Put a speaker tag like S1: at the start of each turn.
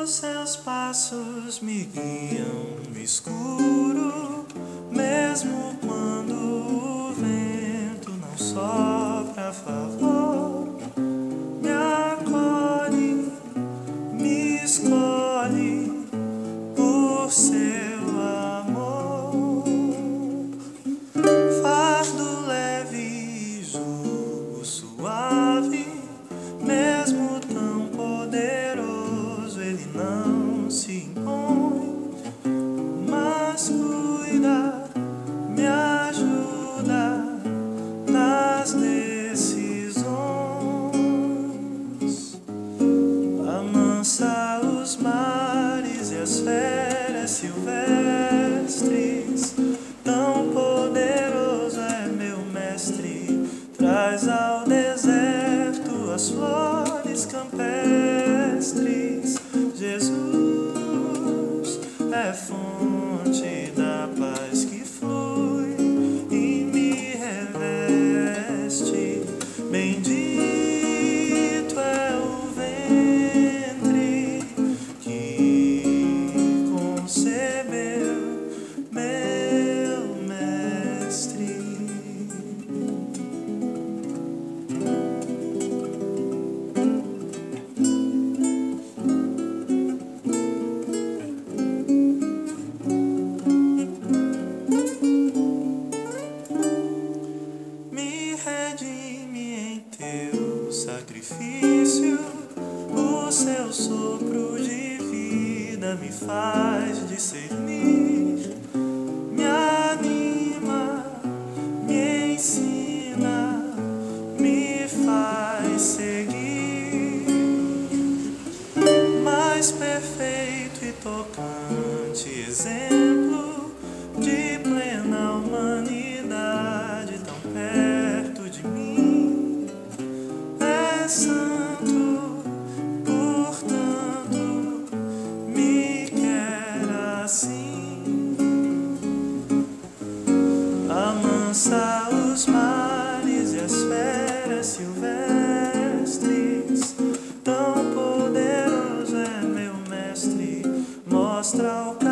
S1: Seus passos me guiam no escuro, mesmo quando o vento não sopra a favor. Me acolhe, me escolhe por seu amor. Fardo leve, jugo suave, mesmo tão poderoso, ele não se impõe, mas cuida, me ajuda nas decisões. Amansa os mares e as feras silvestres, tão poderoso é meu mestre. Traz ao deserto as flores campestres. Jesus é fonte da paz que flui e me reveste. Bendito é o ventre que concebeu meu mestre. Sacrifício, o seu sopro de vida me faz discernir, me anima, me ensina, me faz seguir. Mais perfeito e tocante exemplo de plena humanidade, tão perto de mim. Santo, portanto, me quer assim. Amansa os mares e as feras silvestres, tão poderoso é meu mestre. Mostra o